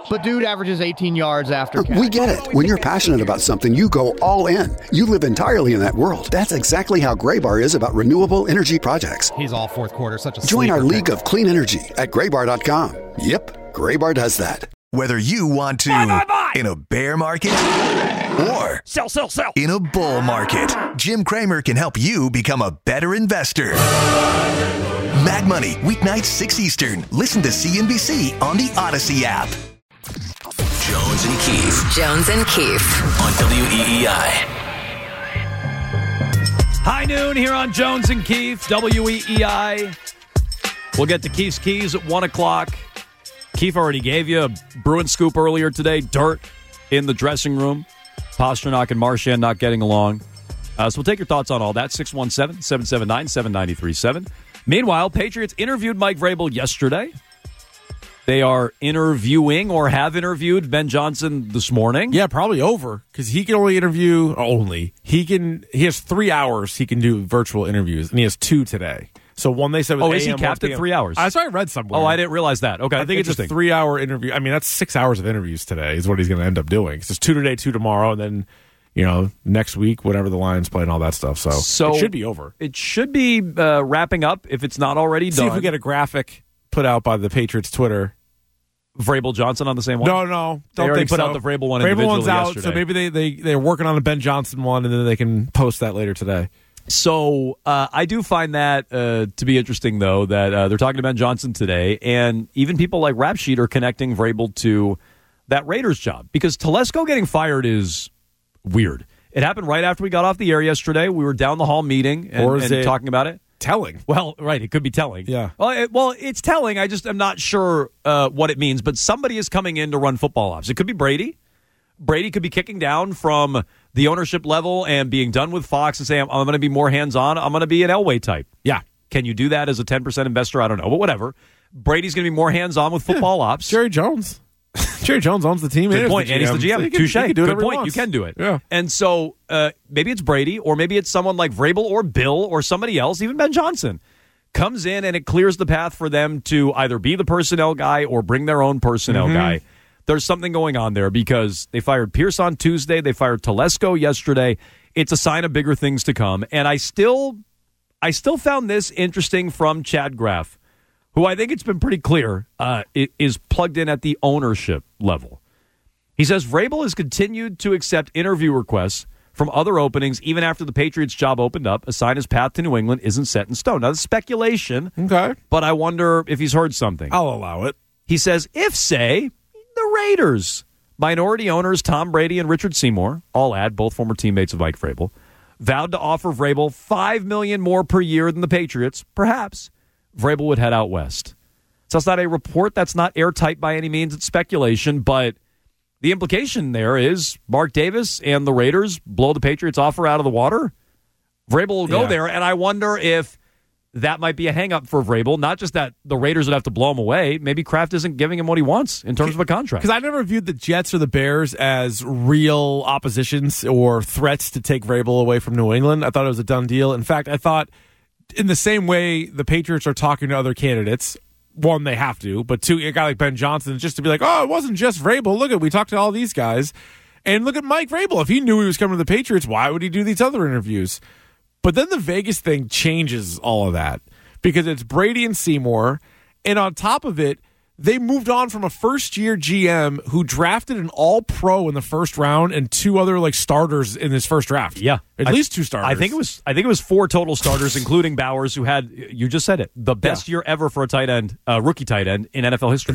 But dude averages 18 yards after catch. We get it. When you're passionate about something, you go all in. You live entirely in that world. That's exactly how Graybar is about renewable energy projects. He's all fourth quarter, such a Join our sleeper league of clean energy at graybar.com. Yep, Graybar does that. Whether you want to in a bear market or sell in a bull market, Jim Cramer can help you become a better investor. Mad Money, weeknights 6 Eastern. Listen to CNBC on the Odyssey app. Jones and Keefe. Jones and Keefe. On WEEI. High noon here on Jones and Keefe, WEEI. We'll get to Keefe's Keys at 1 o'clock. Keefe already gave you a Bruin scoop earlier today. Dirt in the dressing room. Pasternak and Marchand not getting along. So we'll take your thoughts on all that. 617-779-7937. Meanwhile, Patriots interviewed Mike Vrabel yesterday. They are interviewing or have interviewed Ben Johnson this morning. Yeah, probably over because he can only interview He has 3 hours he can do virtual interviews, and he has 2 today. So one they said was is he capped at 3 hours? I read somewhere. Oh, I didn't realize that. Okay, I think it's a 3-hour interview. I mean, that's 6 hours of interviews today is what he's going to end up doing. It's just 2 today, 2 tomorrow, and then next week, whatever the Lions play and all that stuff. So it should be over. It should be wrapping up if it's not already done. See if we get a graphic put out by the Patriots Twitter. Vrabel Johnson on the same one? No. They already put out the Vrabel one individually one's out, yesterday. so maybe they're working on the Ben Johnson one, and then they can post that later today. So I do find that to be interesting, though, that they're talking to Ben Johnson today, and even people like Rap Sheet are connecting Vrabel to that Raiders job, because Telesco getting fired is weird. It happened right after we got off the air yesterday. We were down the hall meeting and talking about it. Telling. Well, right, it could be telling. Yeah. Well, it's telling. I just am not sure what it means, but somebody is coming in to run football ops. It could be Brady. Brady could be kicking down from the ownership level and being done with Fox and saying, I'm going to be more hands-on. I'm going to be an Elway type. Yeah. Can you do that as a 10% investor? I don't know, but whatever. Brady's going to be more hands-on with football ops. Jerry Jones. Jerry Jones owns the team. Good point. And he's the GM. Touche. Good point. You can do it. Yeah. And so maybe it's Brady, or maybe it's someone like Vrabel or Bill or somebody else, even Ben Johnson, comes in and it clears the path for them to either be the personnel guy or bring their own personnel guy. There's something going on there because they fired Pierce on Tuesday. They fired Telesco yesterday. It's a sign of bigger things to come. And I still found this interesting from Chad Graff, who I think it's been pretty clear is plugged in at the ownership level. He says Vrabel has continued to accept interview requests from other openings even after the Patriots job opened up. A sign his path to New England isn't set in stone. Now, that's speculation, okay, but I wonder if he's heard something. I'll allow it. He says if, say, the Raiders, minority owners Tom Brady and Richard Seymour, all add, both former teammates of Mike Vrabel, vowed to offer Vrabel $5 million more per year than the Patriots, perhaps Vrabel would head out west. So that's not a report. That's not airtight by any means. It's speculation, but the implication there is Mark Davis and the Raiders blow the Patriots offer out of the water. Vrabel will go there, and I wonder if that might be a hang-up for Vrabel. Not just that the Raiders would have to blow him away. Maybe Kraft isn't giving him what he wants in terms of a contract. Because I never viewed the Jets or the Bears as real oppositions or threats to take Vrabel away from New England. I thought it was a done deal. In fact, I thought in the same way the Patriots are talking to other candidates, one, they have to, but two, a guy like Ben Johnson, just to be like, oh, it wasn't just Vrabel. Look, we talked to all these guys. And look at Mike Vrabel. If he knew he was coming to the Patriots, why would he do these other interviews? But then the Vegas thing changes all of that because it's Brady and Seymour. And on top of it, they moved on from a first-year GM who drafted an all-pro in the first round and two other starters in his first draft. Yeah. At least two starters. I think it was 4 total starters, including Bowers, who had, you just said it, the best year ever for a tight end, rookie tight end in NFL history. And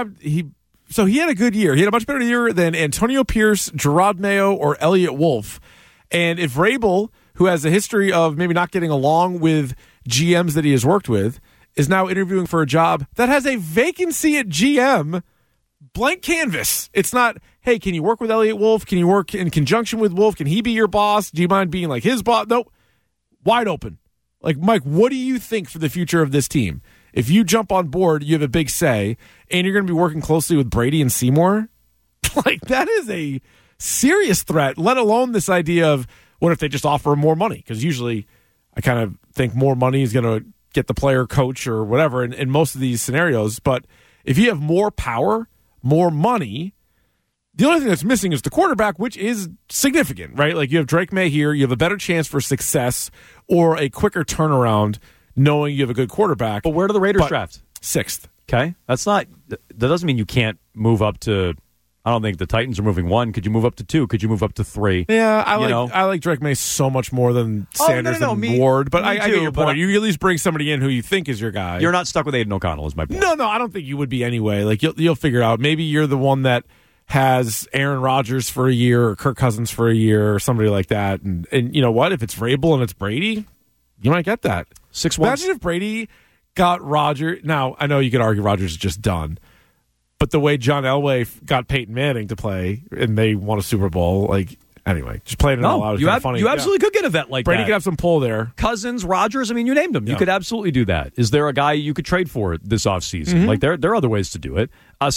so he had a good year. He had a much better year than Antonio Pierce, Gerard Mayo, or Elliott Wolf. And if Vrabel, who has a history of maybe not getting along with GMs that he has worked with, is now interviewing for a job that has a vacancy at GM, blank canvas. It's not, hey, can you work with Elliott Wolf? Can you work in conjunction with Wolf? Can he be your boss? Do you mind being like his boss? Nope. Wide open. Mike, what do you think for the future of this team? If you jump on board, you have a big say, and you're going to be working closely with Brady and Seymour? That is a serious threat, let alone this idea of what if they just offer more money? Because usually I kind of think more money is going to get the player, coach, or whatever in most of these scenarios. But if you have more power, more money. The only thing that's missing is the quarterback, which is significant, right? Like you have Drake May here. You have a better chance for success or a quicker turnaround knowing you have a good quarterback. But where do the Raiders draft? 6th. Okay. That doesn't mean you can't move up to, I don't think the Titans are moving 1. Could you move up to 2? Could you move up to 3? Yeah, I like Drake May so much more than Sanders and Ward. But I get your point. You at least bring somebody in who you think is your guy. You're not stuck with Aiden O'Connell is my point. No, I don't think you would be anyway. Like you'll figure out. Maybe you're the one that has Aaron Rodgers for a year or Kirk Cousins for a year or somebody like that. And you know what? If it's Vrabel and it's Brady, you might get that. 6-1. Imagine if Brady got Rodgers. Now, I know you could argue Rodgers is just done. But the way John Elway got Peyton Manning to play and they won a Super Bowl, like, anyway, just playing it all out. You funny. You absolutely could get a vet like Brady that. could have some pull there. Cousins, Rodgers, I mean, you named them. You could absolutely do that. Is there a guy you could trade for this offseason? Mm-hmm. Like, there are other ways to do it.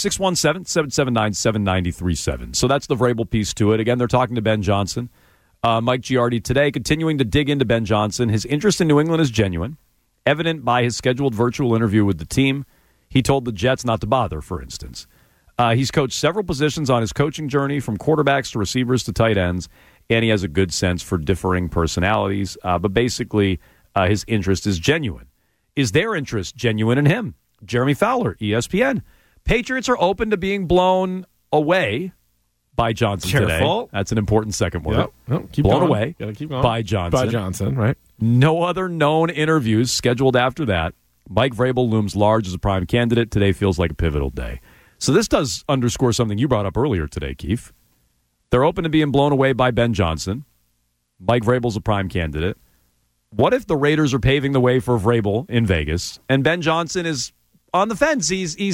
617-779-7937. So that's the Vrabel piece to it. Again, they're talking to Ben Johnson. Mike Giardi today continuing to dig into Ben Johnson. His interest in New England is genuine, evident by his scheduled virtual interview with the team. He told the Jets not to bother, for instance. He's coached several positions on his coaching journey, from quarterbacks to receivers to tight ends, and he has a good sense for differing personalities. But basically, his interest is genuine. Is their interest genuine in him? Jeremy Fowler, ESPN. Patriots are open to being blown away by Johnson Careful. today. That's an important second word. Yep. No, keep blown going. away Gotta keep going. by Johnson. By Johnson, right. No other known interviews scheduled after that. Mike Vrabel looms large as a prime candidate. Today feels like a pivotal day. So this does underscore something you brought up earlier today, Keith. They're open to being blown away by Ben Johnson. Mike Vrabel's a prime candidate. What if the Raiders are paving the way for Vrabel in Vegas and Ben Johnson is on the fence?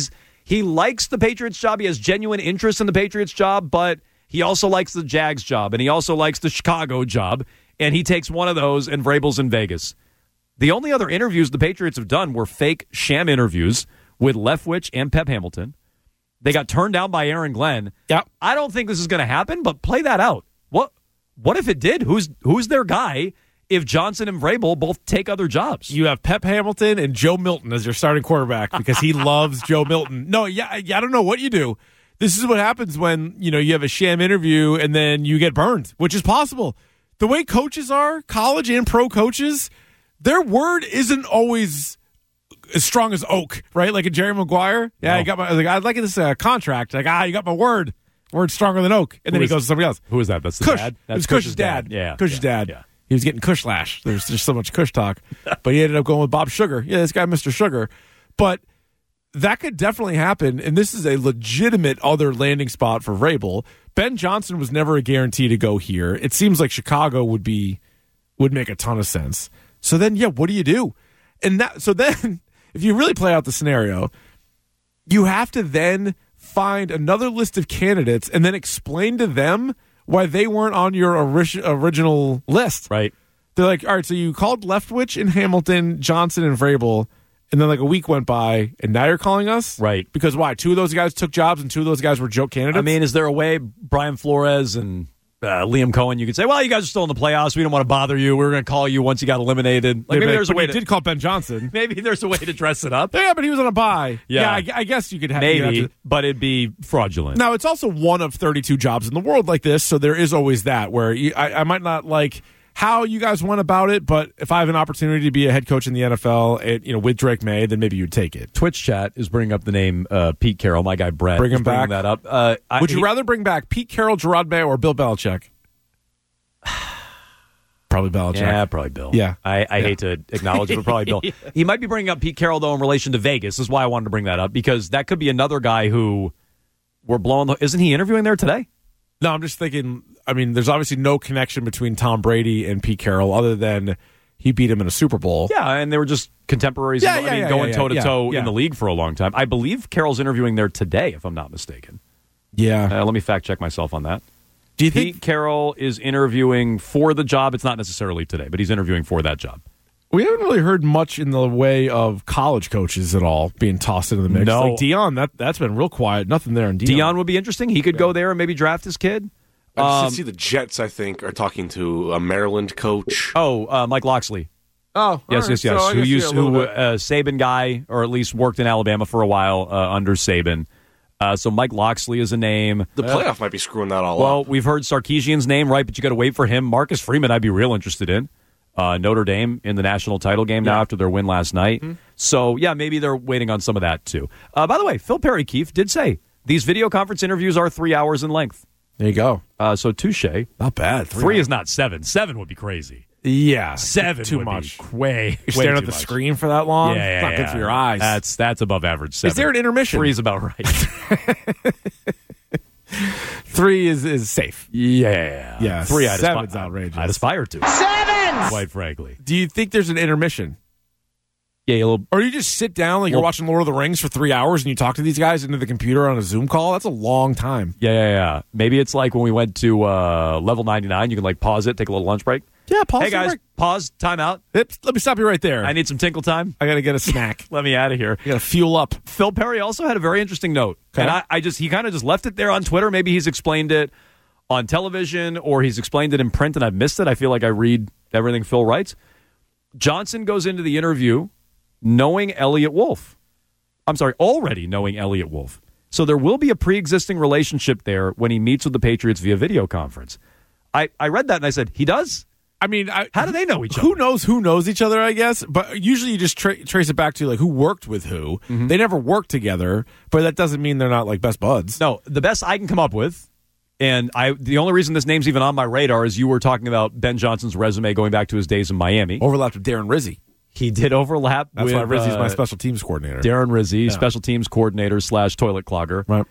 He likes the Patriots job. He has genuine interest in the Patriots job, but he also likes the Jags job, and he also likes the Chicago job, and he takes one of those, and Vrabel's in Vegas. The only other interviews the Patriots have done were fake sham interviews with Leftwich and Pep Hamilton. They got turned down by Aaron Glenn. Yep. I don't think this is going to happen, but play that out. What if it did? Who's their guy if Johnson and Vrabel both take other jobs? You have Pep Hamilton and Joe Milton as your starting quarterback because he loves Joe Milton. No, I don't know what you do. This is what happens when, you have a sham interview and then you get burned, which is possible. The way coaches are, college and pro coaches, their word isn't always as strong as oak, right? Like a Jerry Maguire. Yeah, No. I'd like this contract. Like, you got my word. Word's stronger than oak. And then he goes to somebody else. Who is that? That's the Kush. dad? It was That's Cush's dad. Yeah. Cush's dad. Yeah. He was getting Kush lash. There's just so much Kush talk. But he ended up going with Bob Sugar. Yeah, this guy, Mr. Sugar. But that could definitely happen, and this is a legitimate other landing spot for Vrabel. Ben Johnson was never a guarantee to go here. It seems like Chicago would make a ton of sense. So then, what do you do? So then, if you really play out the scenario, you have to then find another list of candidates and then explain to them why they weren't on your original list. Right. They're like, all right, so you called Leftwich and Hamilton, Johnson and Vrabel, and then like a week went by, and now you're calling us? Right. Because why? 2 of those guys took jobs, and 2 of those guys were joke candidates? I mean, is there a way Brian Flores and Liam Cohen, you could say, well, you guys are still in the playoffs. We don't want to bother you. We were going to call you once you got eliminated. Like, maybe there's a way. Did call Ben Johnson. Maybe there's a way to dress it up. Yeah, but he was on a bye. Yeah. I guess you could have. Maybe, but it'd be fraudulent. Now, it's also one of 32 jobs in the world like this, so there is always that where I might not like how you guys went about it, but if I have an opportunity to be a head coach in the NFL, with Drake May, then maybe you'd take it. Twitch chat is bringing up the name Pete Carroll. My guy Brett. Bring him back. That up. Would you rather bring back Pete Carroll, Gerard Mayo, or Bill Belichick? Probably Belichick. Yeah, probably Bill. Yeah. I hate to acknowledge it, but probably Bill. He might be bringing up Pete Carroll, though, in relation to Vegas. This is why I wanted to bring that up, because that could be another guy who we're blowing. Isn't he interviewing there today? No, I'm just thinking, there's obviously no connection between Tom Brady and Pete Carroll other than he beat him in a Super Bowl. Yeah, and they were just contemporaries. Going toe-to-toe in the league for a long time. I believe Carroll's interviewing there today, if I'm not mistaken. Yeah. Let me fact-check myself on that. Do you Pete think Carroll is interviewing for the job? It's not necessarily today, but he's interviewing for that job. We haven't really heard much in the way of college coaches at all being tossed into the mix. No. Like Deion, that's been real quiet. Nothing there in Deion. Deion would be interesting. He could go there and maybe draft his kid. I just see the Jets, I think, are talking to a Maryland coach. Mike Loxley. Oh, yes. So who Saban guy, or at least worked in Alabama for a while under Saban. So Mike Loxley is a name. The playoff might be screwing that all Well, up. we've heard Sarkisian's name, right? But you got to wait for him. Marcus Freeman, I'd be real interested in. Notre Dame in the national title game now after their win last night. Mm-hmm. So, yeah, maybe they're waiting on some of that, too. By the way, Phil Perry Keefe did say these video conference interviews are 3 hours in length. There you go. So, touche. Not bad. 3 is not 7. 7 would be crazy. Yeah. 7 too would much. Be way You're staring way at too the much. screen for that long? Yeah, It's not good for your eyes. That's above average. 7. Is there an intermission? 3 is about right. 3 is safe. Yeah. Yeah, 3 7's outrageous. I'd aspire to. 7! Quite frankly. Do you think there's an intermission? Yeah, a little. Or you just sit down like you're watching Lord of the Rings for 3 hours and you talk to these guys into the computer on a Zoom call? That's a long time. Yeah. Maybe it's like when we went to level 99, you can like pause it, take a little lunch break. Yeah, pause. Hey guys, pause, time out. Let me stop you right there. I need some tinkle time. I got to get a snack. Let me out of here. You got to fuel up. Phil Perry also had a very interesting note. Okay. And he kind of just left it there on Twitter. Maybe he's explained it on television or he's explained it in print and I've missed it. I feel like I read everything Phil writes. Johnson goes into the interview knowing Elliott Wolf. I'm sorry, already knowing Elliott Wolf. So there will be a pre-existing relationship there when he meets with the Patriots via video conference. I read that and I said, he does? I mean, how do they know each other? Who knows each other, I guess. But usually you just trace it back to like who worked with who. Mm-hmm. They never worked together, but that doesn't mean they're not like best buds. No, the best I can come up with, and the only reason this name's even on my radar is you were talking about Ben Johnson's resume going back to his days in Miami. Overlapped with Darren Rizzi. He did overlap That's with... why Rizzi's my special teams coordinator. Darren Rizzi, special teams coordinator / toilet clogger. Right.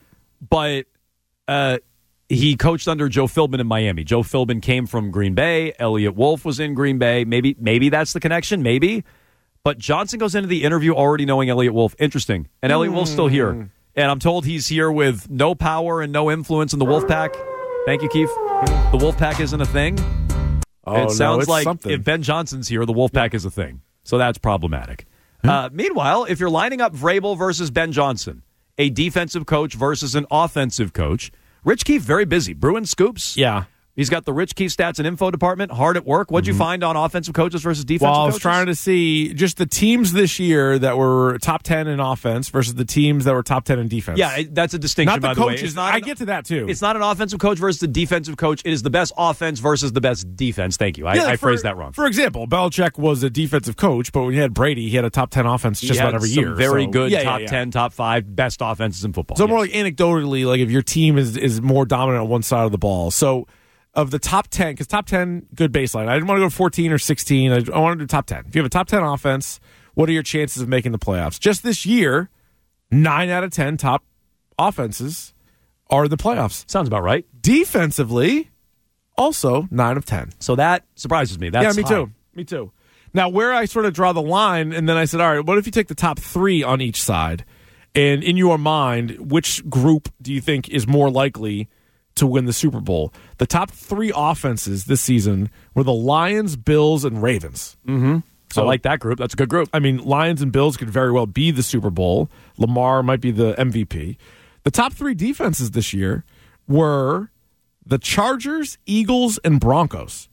But he coached under Joe Philbin in Miami. Joe Philbin came from Green Bay. Elliott Wolf was in Green Bay. Maybe that's the connection. Maybe. But Johnson goes into the interview already knowing Elliott Wolf. Interesting. And Elliott Wolf's still here. And I'm told he's here with no power and no influence in the Wolfpack. Thank you, Keith. The Wolfpack isn't a thing. It sounds like something. If Ben Johnson's here, the Wolfpack is a thing. So that's problematic. Meanwhile, if you're lining up Vrabel versus Ben Johnson, a defensive coach versus an offensive coach, Rich Keefe, very busy. Brewing scoops. Yeah. He's got the Rich Keefe stats and info department hard at work. What'd you find on offensive coaches versus defensive coaches? Well, I was trying to see just the teams this year that were top 10 in offense versus the teams that were top 10 in defense. Yeah, that's a distinction, not the by coaches. the way. I get to that, too. It's not an offensive coach versus a defensive coach. It is the best offense versus the best defense. Thank you. I phrased that wrong. For example, Belichick was a defensive coach, but when he had Brady, he had a top 10 offense just about every year. Very good top 10, top 5 best offenses in football. So more like anecdotally, like if your team is more dominant on one side of the ball. So of the top 10, because top 10, good baseline. I didn't want to go 14 or 16. I wanted to do top 10. If you have a top 10 offense, what are your chances of making the playoffs? Just this year, 9 out of 10 top offenses are in the playoffs. Sounds about right. Defensively, also 9 of 10. So that surprises me. That's me high. too. Me too. Now, where I sort of draw the line, and then I said, all right, what if you take the top 3 on each side? And in your mind, which group do you think is more likely to win the Super Bowl? The top 3 offenses this season were the Lions, Bills, and Ravens. Mm-hmm. So I like that group. That's a good group. I mean, Lions and Bills could very well be the Super Bowl. Lamar might be the MVP. The top 3 defenses this year were the Chargers, Eagles, and Broncos.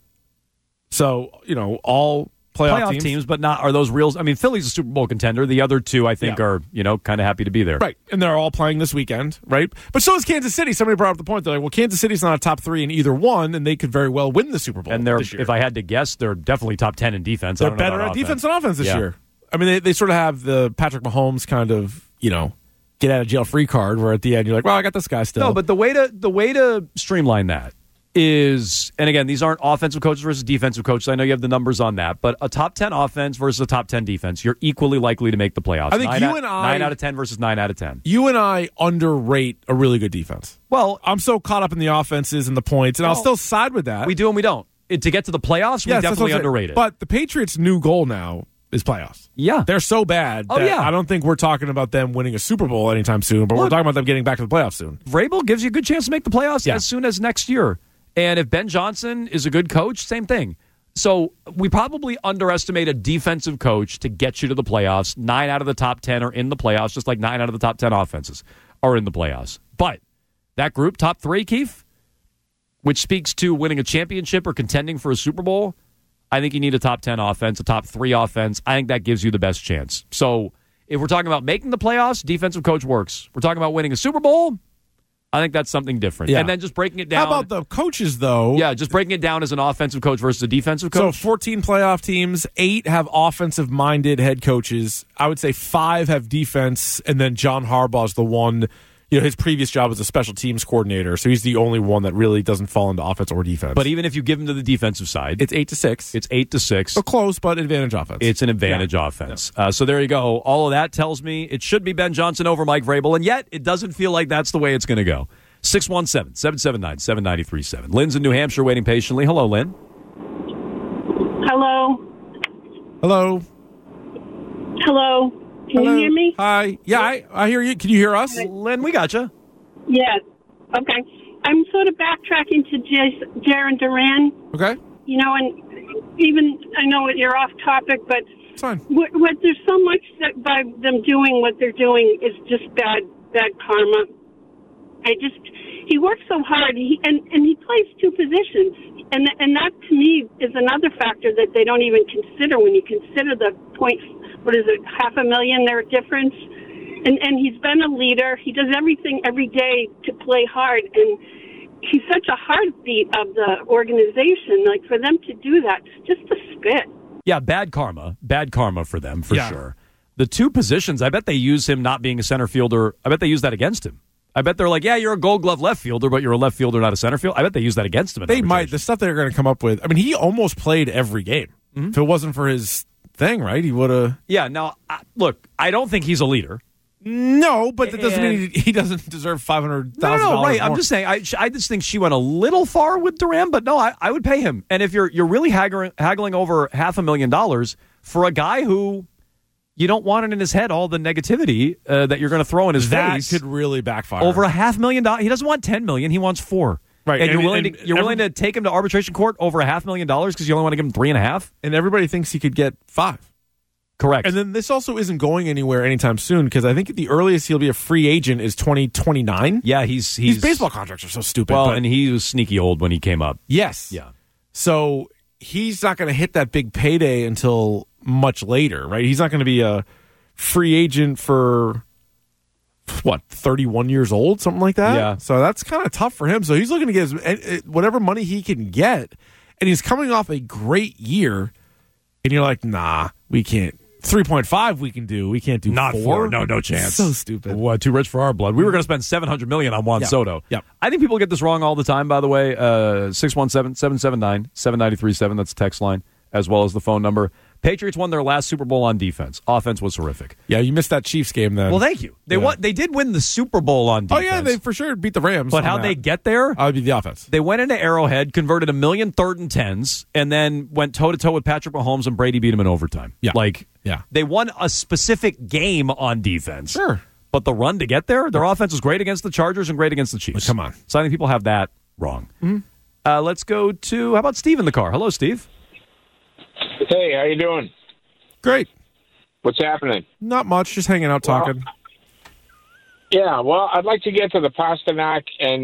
So, all playoff teams, but not are those real? I mean, Philly's a Super Bowl contender. The other 2, I think, are kind of happy to be there. Right, and they're all playing this weekend, right? But so is Kansas City. Somebody brought up the point. They're like, well, Kansas City's not a top 3 in either one, and they could very well win the Super Bowl. And if I had to guess, they're definitely top 10 in defense. They're better at defense and offense this year. I mean, they sort of have the Patrick Mahomes kind of, get out of jail free card, where at the end you're like, well, I got this guy still. No, but the way to streamline that is, and again, these aren't offensive coaches versus defensive coaches. I know you have the numbers on that, but a top 10 offense versus a top 10 defense, you're equally likely to make the playoffs. I think 9 out of 10 versus 9 out of 10. You and I underrate a really good defense. Well, I'm so caught up in the offenses and the points, and I'll still side with that. We do and we don't. To get to the playoffs, we definitely underrate it. But the Patriots' new goal now is playoffs. Yeah. They're so bad that I don't think we're talking about them winning a Super Bowl anytime soon, but we're talking about them getting back to the playoffs soon. Vrabel gives you a good chance to make the playoffs as soon as next year. And if Ben Johnson is a good coach, same thing. So we probably underestimate a defensive coach to get you to the playoffs. 9 out of the top 10 are in the playoffs, just like 9 out of the top 10 offenses are in the playoffs. But that group, top 3, Keith, which speaks to winning a championship or contending for a Super Bowl, I think you need a top 10 offense, a top 3 offense. I think that gives you the best chance. So If we're talking about making the playoffs, defensive coach works. We're talking about winning a Super Bowl, I think that's something different. Yeah. And then just breaking it down. How about the coaches, though? Yeah, just breaking it down as an offensive coach versus a defensive So coach. 14 playoff teams, 8 have offensive-minded head coaches. I would say 5 have defense, and then John Harbaugh's the one. His previous job was a special teams coordinator, so he's the only one that really doesn't fall into offense or defense. But even if you give him to the defensive side, it's 8-6. It's 8-6. So close, but advantage offense. It's an advantage offense. So there you go. All of that tells me it should be Ben Johnson over Mike Vrabel, and yet it doesn't feel like that's the way it's going to go. 617-779-7937. Lynn's in New Hampshire waiting patiently. Hello, Lynn. Hello. Hello. Hello. Can you hear me? Hi. Yeah, I hear you. Can you hear us? Lynn, we got you. Yes. Okay. I'm sort of backtracking to Jaron Duran. Okay. And even, I know you're off topic, but it's fine. What there's so much that by them doing what they're doing is just bad karma. He works so hard, and he plays 2 positions, and that to me is another factor that they don't even consider when you consider the $500,000 their difference, and he's been a leader. He does everything every day to play hard, and he's such a heartbeat of the organization. Like, for them to do that, just a spit. Yeah, bad karma for them for sure. The 2 positions, I bet they use him not being a center fielder. I bet they use that against him. I bet they're like, yeah, you're a Gold Glove left fielder, but you're a left fielder, not a center fielder. I bet they use that against him. They might. The stuff they're going to come up with. I mean, he almost played every game. Mm-hmm. If it wasn't for his thing, right? He would have. Yeah. Now, look, I don't think he's a leader. No, but that doesn't mean he doesn't deserve $500,000. No, right. More. I'm just saying. I just think she went a little far with Duran, but no, I would pay him. And if you're really haggling over $500,000 for a guy who. You don't want it in his head, all the negativity that you're going to throw in his face. That could really backfire. Over $500,000. He doesn't want $10 million. He wants $4 million. Right. And you're willing to take him to arbitration court over $500,000 because you only want to give him $3.5 million? And everybody thinks he could get $5 million. Correct. And then this also isn't going anywhere anytime soon because I think the earliest he'll be a free agent is 2029. Yeah, he's baseball contracts are so stupid. Well, and he was sneaky old when he came up. Yes. Yeah. So he's not going to hit that big payday until much later, right? He's not going to be a free agent for 31 years old, something like that. Yeah. So that's kind of tough for him. So he's looking to get whatever money he can get, and he's coming off a great year. And you're like, nah, we can't. 3.5 we can do. We can't do not 4. No chance. So stupid. Too rich for our blood. We were going to spend $700 million on Juan Soto. Yep. I think people get this wrong all the time. By the way, 617-779-7937. That's the text line as well as the phone number. Patriots won their last Super Bowl on defense. Offense was horrific. Yeah, you missed that Chiefs game then. Well, thank you. They did win the Super Bowl on defense. Oh, yeah, they for sure beat the Rams. But how'd they get there? I'd be the offense. They went into Arrowhead, converted 1 million 3rd and 10s, and then went toe-to-toe with Patrick Mahomes, and Brady beat him in overtime. Yeah. Yeah. They won a specific game on defense. Sure. But the run to get there, their offense was great against the Chargers and great against the Chiefs. Well, come on. So I think people have that wrong. Mm-hmm. Let's go to, how about Steve in the car? Hello, Steve. Hey, how you doing? Great. What's happening? Not much. Just hanging out, talking. Well, I'd like to get to the Pasternak and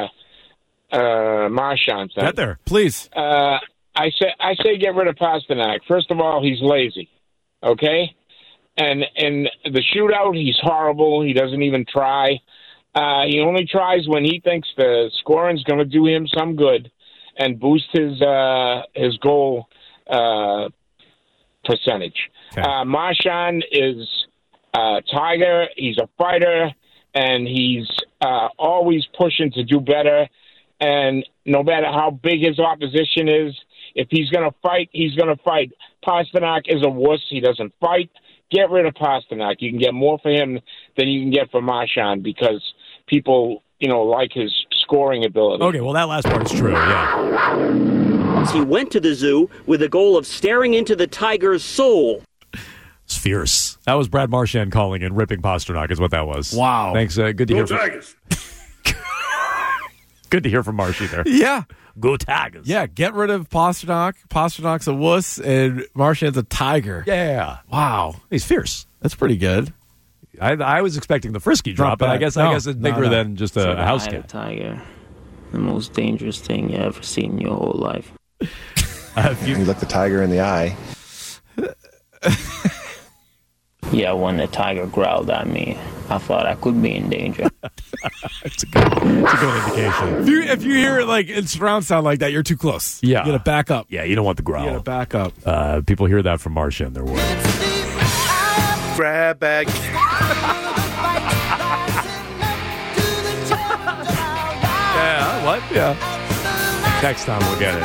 Marchand thing. Get there. Please. I say get rid of Pasternak. First of all, he's lazy. Okay? And the shootout, he's horrible. He doesn't even try. He only tries when he thinks the scoring's going to do him some good and boost his goal percentage. Okay. Marchand is a Tiger. He's a fighter, and he's always pushing to do better. And no matter how big his opposition is, if he's going to fight, he's going to fight. Pasternak is a wuss. He doesn't fight. Get rid of Pasternak. You can get more for him than you can get for Marchand because people, like his scoring ability. Okay, well, that last part is true, yeah. He went to the zoo with the goal of staring into the tiger's soul. It's fierce. That was Brad Marchand calling in, ripping Pasternak is what that was. Wow. Thanks. Good to hear from Tigers. Good to hear from Marshy there. Yeah. Go Tigers. Yeah, get rid of Pasternak. Pasternak's a wuss, and Marchand's a tiger. Yeah. Wow. He's fierce. That's pretty good. I was expecting the frisky drop, but I guess it's bigger than just a house cat. Tiger, the most dangerous thing you ever seen in your whole life. You look the tiger in the eye. Yeah, when the tiger growled at me, I thought I could be in danger. It's a good indication. If you hear it like in surround sound like that, you're too close. Yeah. You got to back up. Yeah, you don't want the growl. You got to back up. People hear that from Martian. They're worried. Grab bag. Yeah, what? Yeah. Next time we'll get it.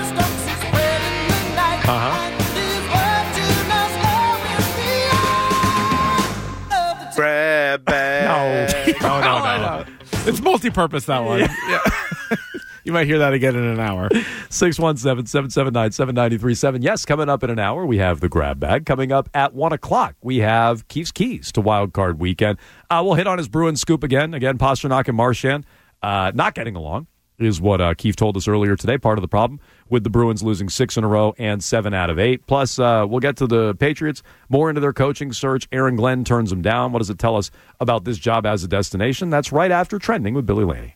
Grab bag. No. It's multi-purpose, that one. Yeah. You might hear that again in an hour. 617-779-7937. Yes, coming up in an hour, we have the grab bag. Coming up at 1 o'clock, we have Keith's Keys to Wild Card Weekend. We'll hit on his Bruins scoop again. Again, Pasternak and Marchand not getting along is what Keith told us earlier today. Part of the problem with the Bruins losing 6 in a row and 7 out of 8. Plus, we'll get to the Patriots, more into their coaching search. Aaron Glenn turns them down. What does it tell us about this job as a destination? That's right after Trending with Billy Laney.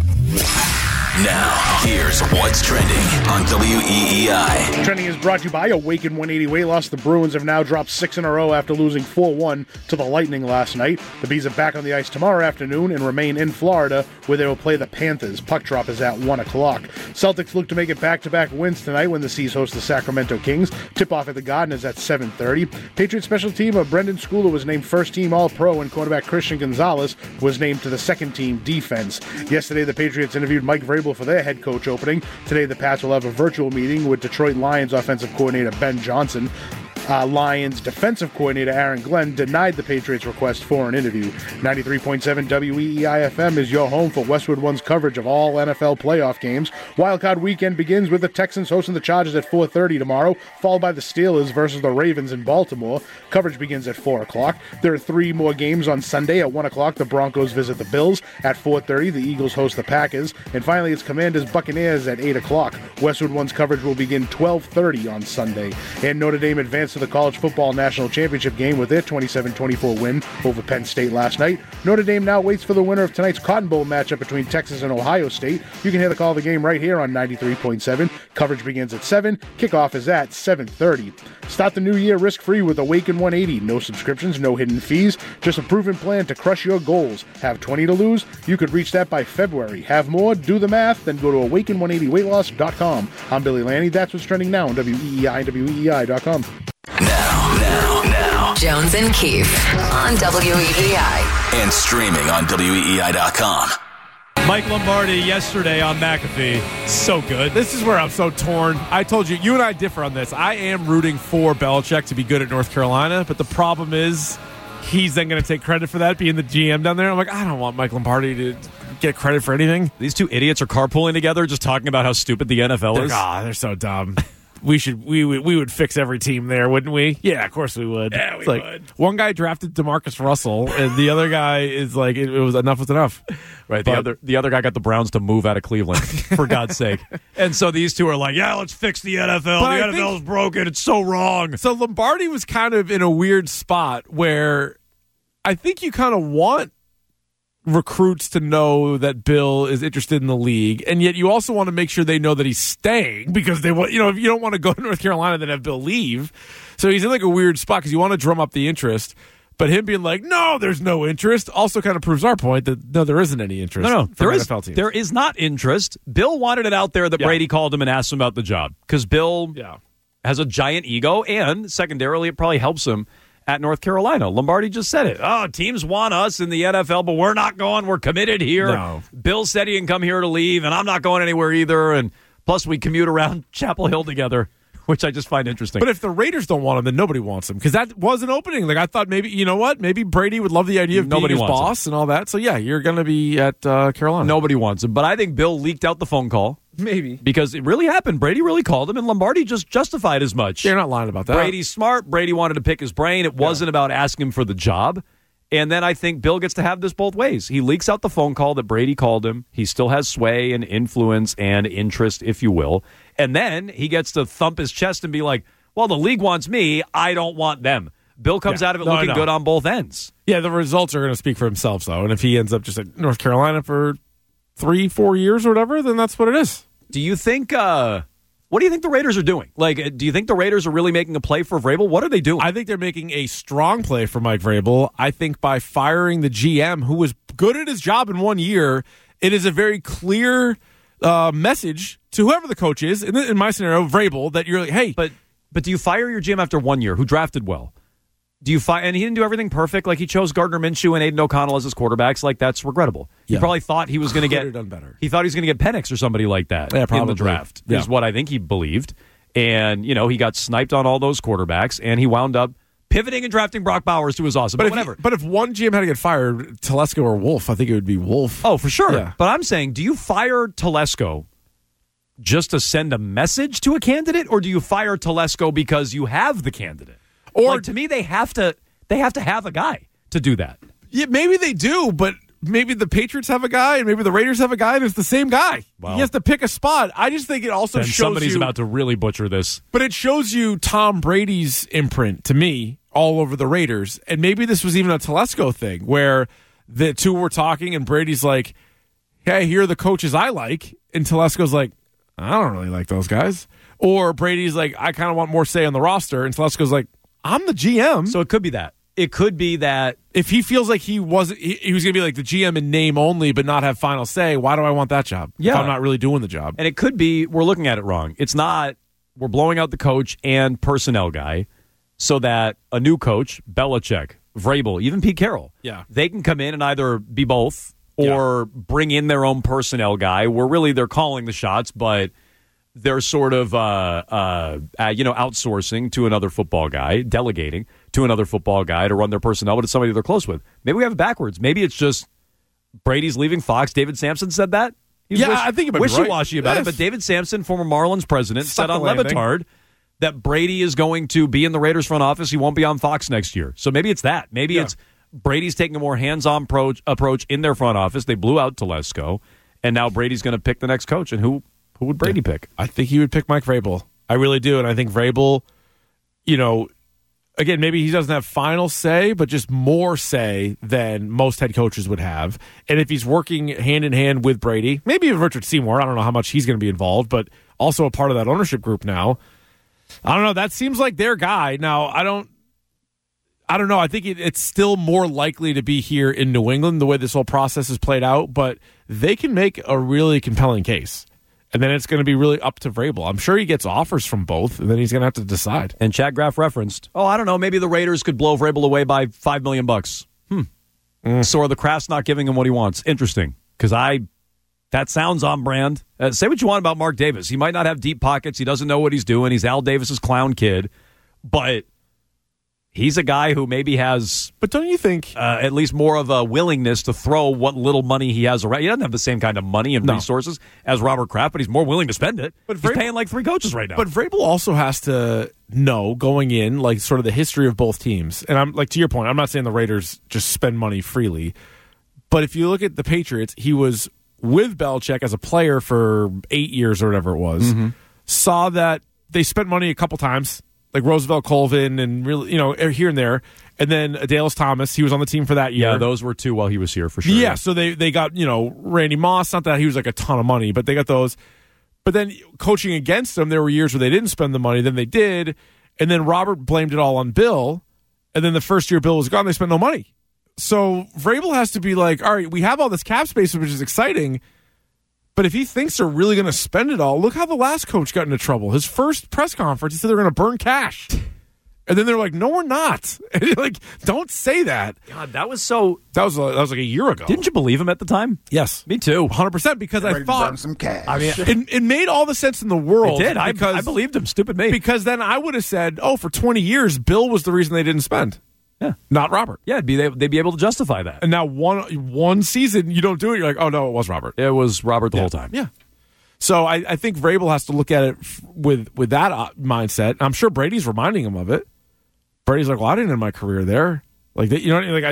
Now, here's what's trending on WEEI. Trending is brought to you by Awaken 180 weight loss. The Bruins have now dropped 6 in a row after losing 4-1 to the Lightning last night. The Bees are back on the ice tomorrow afternoon and remain in Florida, where they will play the Panthers. Puck drop is at 1 o'clock. Celtics look to make it back-to-back wins tonight when the Seas host the Sacramento Kings. Tip-off at the Garden is at 7:30. Patriots special teamer Brendan Schooler was named first-team All-Pro, and quarterback Christian Gonzalez was named to the second-team defense. Yesterday, the Patriots interviewed Mike Vrabel for their head coach opening. Today, the Pats will have a virtual meeting with Detroit Lions offensive coordinator Ben Johnson. Lions defensive coordinator Aaron Glenn denied the Patriots' request for an interview. 93.7 WEEI FM is your home for Westwood One's coverage of all NFL playoff games. Wildcard Weekend begins with the Texans hosting the Chargers at 4:30 tomorrow, followed by the Steelers versus the Ravens in Baltimore. Coverage begins at 4 o'clock. There are 3 more games on Sunday. At 1 o'clock, the Broncos visit the Bills. At 4:30, the Eagles host the Packers. And finally, it's Commanders Buccaneers at 8 o'clock. Westwood One's coverage will begin 12:30 on Sunday. And Notre Dame advanced to the College Football National Championship game with their 27-24 win over Penn State last night. Notre Dame now waits for the winner of tonight's Cotton Bowl matchup between Texas and Ohio State. You can hear the call of the game right here on 93.7. Coverage begins at 7. Kickoff is at 7:30. Start the new year risk-free with Awaken 180. No subscriptions, no hidden fees, just a proven plan to crush your goals. Have 20 to lose? You could reach that by February. Have more? Do the math? Then go to awaken180weightloss.com. I'm Billy Lanny. That's what's trending now on WEEI and WEEI.com. Now. Jones and Keefe on WEEI. And streaming on WEEI.com. Mike Lombardi yesterday on McAfee. So good. This is where I'm so torn. I told you, you and I differ on this. I am rooting for Belichick to be good at North Carolina, but the problem is he's then going to take credit for that, being the GM down there. I'm like, I don't want Mike Lombardi to get credit for anything. These two idiots are carpooling together just talking about how stupid the NFL is. They're so dumb. We would fix every team there, wouldn't we? Yeah, of course we would. Yeah, we would. One guy drafted DeMarcus Russell, and the other guy is like, it was enough was enough. Right. The other guy got the Browns to move out of Cleveland, for God's sake. And so these two are like, yeah, let's fix the NFL. The NFL is broken. It's so wrong. So Lombardi was kind of in a weird spot where I think you kind of want recruits to know that Bill is interested in the league, and yet you also want to make sure they know that he's staying, because they want, if you don't want to go to North Carolina then have Bill leave. So he's in like a weird spot because you want to drum up the interest, but him being like, no, there's no interest, also kind of proves our point that no, there isn't any interest. No, NFL teams. There is not interest. Bill wanted it out there that Brady called him and asked him about the job, because Bill has a giant ego, and secondarily it probably helps him at North Carolina. Lombardi just said it. Oh, teams want us in the NFL, but we're not going. We're committed here. No. Bill said he can come here to leave, and I'm not going anywhere either. And plus, we commute around Chapel Hill together, which I just find interesting. But if the Raiders don't want him, then nobody wants him, because that was an opening. Like, I thought maybe, you know what? Maybe Brady would love the idea of being his boss and all that. So, yeah, you're going to be at Carolina. Nobody wants him. But I think Bill leaked out the phone call. Maybe. Because it really happened. Brady really called him, and Lombardi just justified as much. You're not lying about that. Brady's smart. Brady wanted to pick his brain. It wasn't about asking him for the job. And then I think Bill gets to have this both ways. He leaks out the phone call that Brady called him. He still has sway and influence and interest, if you will. And then he gets to thump his chest and be like, well, the league wants me. I don't want them. Bill comes out of it looking good on both ends. Yeah, the results are going to speak for themselves, though. And if he ends up just at North Carolina for 3-4 years or whatever, then that's what it is. Do you think What do you think the Raiders are doing? Like, do you think the Raiders are really making a play for Vrabel? What are they doing? I think they're making a strong play for Mike Vrabel. I think by firing the GM, who was good at his job in 1 year, it is a very clear message to whoever the coach is, in my scenario, Vrabel, that you're like, hey. But do you fire your GM after 1 year, who drafted well? Do you and he didn't do everything perfect. Like, he chose Gardner Minshew and Aiden O'Connell as his quarterbacks. Like, that's regrettable. He probably thought he was going to get done better. He thought he was going to get Penix or somebody like that in the draft. Is what I think he believed. And, he got sniped on all those quarterbacks, and he wound up pivoting and drafting Brock Bowers, who was awesome. But whatever. But if one GM had to get fired, Telesco or Wolf, I think it would be Wolf. Oh, for sure. Yeah. But I'm saying, do you fire Telesco just to send a message to a candidate, or do you fire Telesco because you have the candidate? Or to me, they have to have a guy to do that. Yeah, maybe they do, but maybe the Patriots have a guy, and maybe the Raiders have a guy, and it's the same guy. Wow. He has to pick a spot. I just think it also shows somebody's about to really butcher this. But it shows you Tom Brady's imprint, to me, all over the Raiders. And maybe this was even a Telesco thing, where the two were talking, and Brady's like, hey, here are the coaches I like. And Telesco's like, I don't really like those guys. Or Brady's like, I kind of want more say on the roster. And Telesco's like, I'm the GM. So it could be that. It could be that if he feels like he was going to be like the GM in name only but not have final say, why do I want that job? Yeah. If I'm not really doing the job. And it could be we're looking at it wrong. It's not we're blowing out the coach and personnel guy so that a new coach, Belichick, Vrabel, even Pete Carroll, they can come in and either be both or bring in their own personnel guy where really they're calling the shots, but they're sort of outsourcing to another football guy, delegating to another football guy to run their personnel, but it's somebody they're close with. Maybe we have it backwards. Maybe it's just Brady's leaving Fox. David Sampson said that. I think it might be wishy-washy right. about it, but David Sampson, former Marlins president, said on Levitard that Brady is going to be in the Raiders front office. He won't be on Fox next year. So maybe it's that. Maybe it's Brady's taking a more hands-on approach in their front office. They blew out Telesco, and now Brady's going to pick the next coach. And who would Brady pick? I think he would pick Mike Vrabel. I really do. And I think Vrabel, again, maybe he doesn't have final say, but just more say than most head coaches would have. And if he's working hand in hand with Brady, maybe even Richard Seymour, I don't know how much he's going to be involved, but also a part of that ownership group now. I don't know. That seems like their guy. Now, I don't know. I think it's still more likely to be here in New England, the way this whole process is played out, but they can make a really compelling case. And then it's going to be really up to Vrabel. I'm sure he gets offers from both, and then he's going to have to decide. And Chad Graff referenced, I don't know, maybe the Raiders could blow Vrabel away by $5 million. So are the Crafts not giving him what he wants? Interesting, because that sounds on brand. Say what you want about Mark Davis. He might not have deep pockets. He doesn't know what he's doing. He's Al Davis's clown kid. But he's a guy who maybe has, but don't you think, at least more of a willingness to throw what little money he has around. He doesn't have the same kind of money and resources as Robert Kraft, but he's more willing to spend it. But he's paying like 3 coaches right now. But Vrabel also has to know going in, like, sort of the history of both teams. And I'm like, to your point, I'm not saying the Raiders just spend money freely. But if you look at the Patriots, he was with Belichick as a player for 8 years or whatever it was. Mm-hmm. Saw that they spent money a couple times, like Roosevelt Colvin and really, here and there. And then Adales Thomas, he was on the team for that year. Yeah, those were 2 while he was here for sure. Yeah, so they got, Randy Moss, not that he was like a ton of money, but they got those. But then coaching against them, there were years where they didn't spend the money, then they did. And then Robert blamed it all on Bill. And then the first year Bill was gone, they spent no money. So Vrabel has to be like, all right, we have all this cap space, which is exciting. But if he thinks they're really going to spend it all, look how the last coach got into trouble. His first press conference, he said they're going to burn cash. And then they're like, no, we're not. And you're like, don't say that. God, that was so... That was like a year ago. Didn't you believe him at the time? Yes. Me too. 100%, because I thought... burn some cash. I mean, it made all the sense in the world. It did. I believed him. Stupid me. Because then I would have said, for 20 years, Bill was the reason they didn't spend. Yeah. Not Robert. Yeah, they'd be able to justify that. And now one season, you don't do it, you're like, oh, no, it was Robert. It was Robert the whole time. Yeah. So I think Vrabel has to look at it with that mindset. I'm sure Brady's reminding him of it. Brady's like, well, I didn't end my career there. Like, they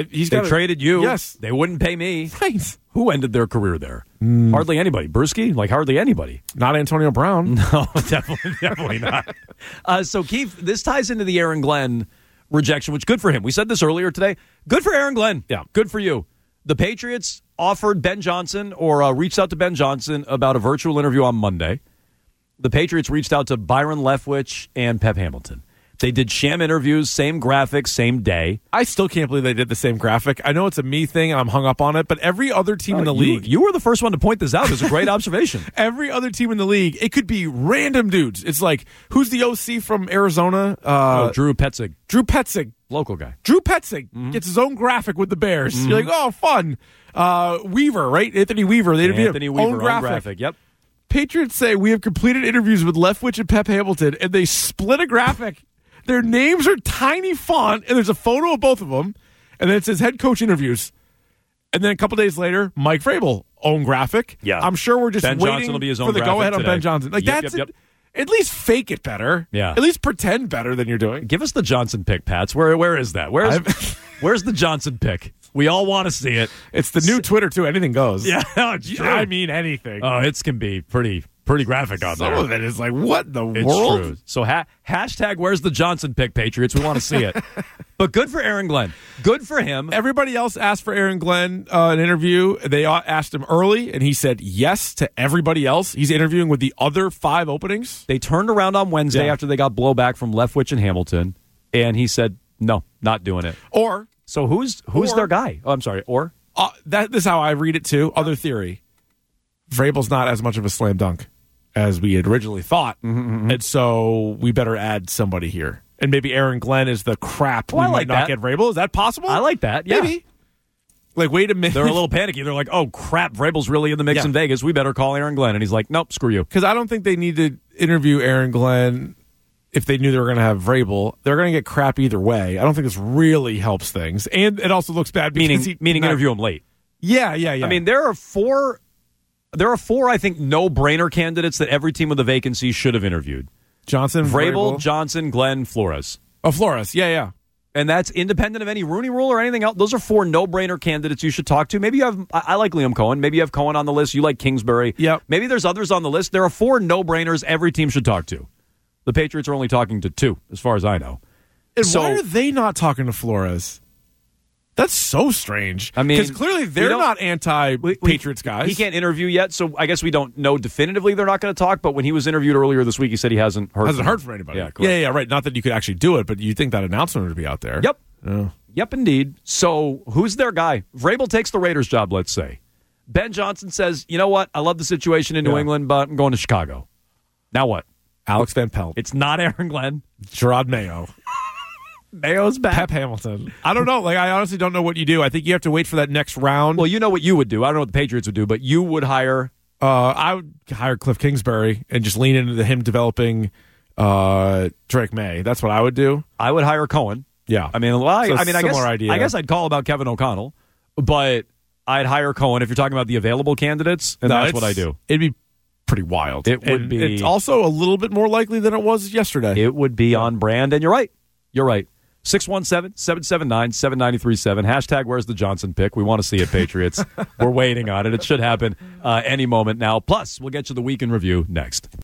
traded you. Yes. They wouldn't pay me. Right. Who ended their career there? Hardly anybody. Bruschi? Like, hardly anybody. Not Antonio Brown. No, definitely not. So, Keith, this ties into the Aaron Glenn rejection, which good for him. We said this earlier today. Good for Aaron Glenn. Yeah. Good for you. The Patriots offered Ben Johnson or reached out to Ben Johnson about a virtual interview on Monday. the Patriots reached out to Byron Leftwich and Pep Hamilton. They did sham interviews, same graphics, same day. I still can't believe they did the same graphic. I know it's a me thing, and I'm hung up on it, but every other team in the league... You were the first one to point this out. It's a great observation. Every other team in the league, it could be random dudes. It's like, who's the OC from Arizona? Drew Petzig. Drew Petzig. Local guy. Drew Petzig gets his own graphic with the Bears. You're like, oh, fun. Weaver, right? Anthony Weaver. They Anthony Weaver, own graphic. Yep. Patriots say, we have completed interviews with Leftwich and Pep Hamilton, and they split a graphic. Their names are tiny font, and there's a photo of both of them, and then it says head coach interviews. And then a couple days later, Mike Vrabel, own graphic. Yeah. I'm sure we're just Ben waiting Johnson will be his own for the go-ahead on today. Ben Johnson. Like, Yep, that's yep. At least fake it better. Yeah. At least pretend better than you're doing. Give us the Johnson pick, Pats. Where is that? Where's the Johnson pick? We all want to see it. It's the new Twitter, too. Anything goes. Yeah, it's true. I mean anything. Oh, it can be pretty graphic on there. Some of it is like, what in the It's world? true. So hashtag where's the Johnson pick, Patriots? We want to see it. But good for Aaron Glenn. Good for him. Everybody else asked for Aaron Glenn an interview. They asked him early, and he said yes to everybody else. He's interviewing with the other 5 openings. They turned around on Wednesday after they got blowback from Leftwich and Hamilton, and he said, no, not doing it. So who's their guy? Oh, I'm sorry. This is how I read it, too. Other theory. Vrabel's not as much of a slam dunk as we had originally thought. And so we better add somebody here. And maybe Aaron Glenn is the crap we might not get Vrabel. Is that possible? I like that. Yeah. Maybe. Like, wait a minute. They're a little panicky. They're like, oh, crap, Vrabel's really in the mix in Vegas. We better call Aaron Glenn. And he's like, nope, screw you. Because I don't think they need to interview Aaron Glenn if they knew they were going to have Vrabel. They're going to get crap either way. I don't think this really helps things. And it also looks bad because meaning interview him late. Yeah. I mean, there are four, I think, no-brainer candidates that every team with a vacancy should have interviewed. Johnson, Vrabel, Johnson, Glenn, Flores. Oh, Flores. Yeah. And that's independent of any Rooney Rule or anything else. Those are 4 no-brainer candidates you should talk to. Maybe you have, I like Liam Cohen. Maybe you have Cohen on the list. You like Kingsbury. Yep. Maybe there's others on the list. There are 4 no-brainers every team should talk to. The Patriots are only talking to 2, as far as I know. And why are they not talking to Flores? That's so strange. I mean, because clearly they're not anti-Patriots guys. He can't interview yet, so I guess we don't know definitively they're not going to talk. But when he was interviewed earlier this week, he said he hasn't heard from anybody. Yeah, right. Not that you could actually do it, but you think that announcement would be out there. Yep. Oh. Yep, indeed. So who's their guy? Vrabel takes the Raiders job, let's say. Ben Johnson says, you know what? I love the situation in New England, but I'm going to Chicago. Now what? Alex Van Pelt. It's not Aaron Glenn. Gerard Mayo. Mayo's back. Pep Hamilton. I don't know. I honestly don't know what you do. I think you have to wait for that next round. Well, you know what you would do. I don't know what the Patriots would do, but you would hire... I would hire Cliff Kingsbury and just lean into him developing Drake May. That's what I would do. I would hire Cohen. Yeah. I mean, idea. I guess I'd call about Kevin O'Connell, but I'd hire Cohen if you're talking about the available candidates, and that's what I do. It'd be pretty wild. It would be. It's also a little bit more likely than it was yesterday. It would be on brand, and you're right. 617-779-7937. Hashtag where's the Johnson pick? We want to see it, Patriots. We're waiting on it. It should happen any moment now. Plus, we'll get you the week in review next.